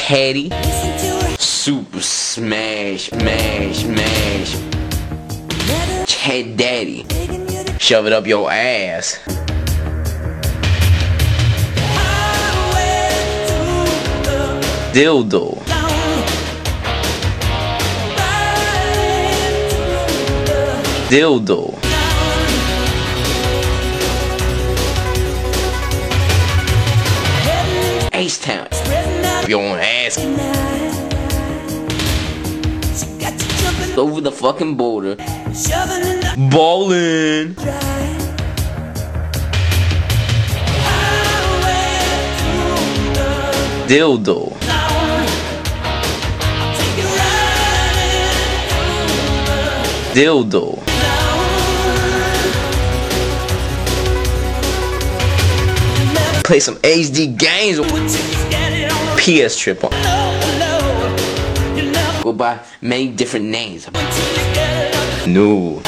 Caddy. Super smash, mash, mash. Head daddy. Shove it up your ass. Dildo. Dildo. H-Town. You want to ask? Over the fucking border. Ballin'. Dildo. Dildo. Play some HD games. PS trip on. Go by many different names. No.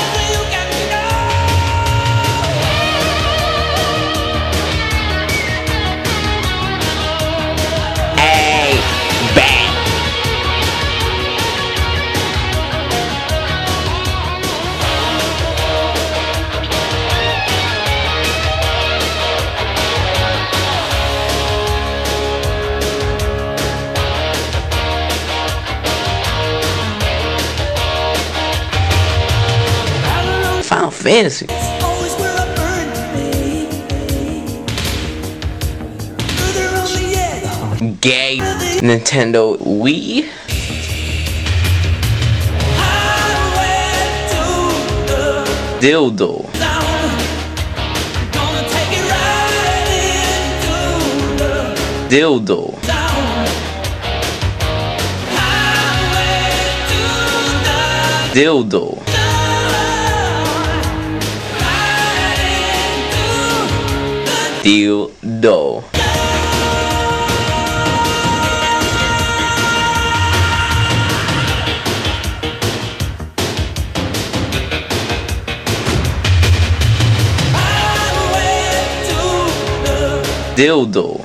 Hey, bad. Final Fantasy. Gay. Nintendo Wii. Dildo. Dildo. Dildo. Dildo. Dildo.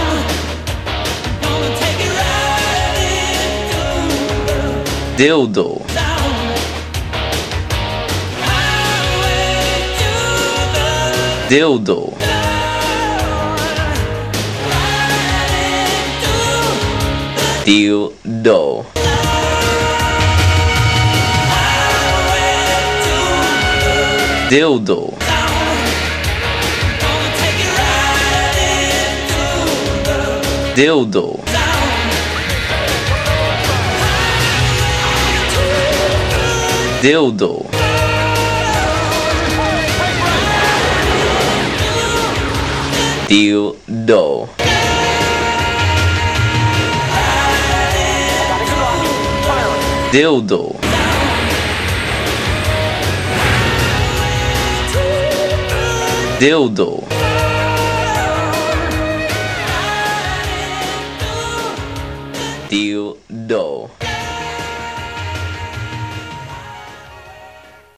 Dildo. Dildo. Dildo. Dildo. Dildo. Dildo. Dildo. Dildo. Dildo. Dildo.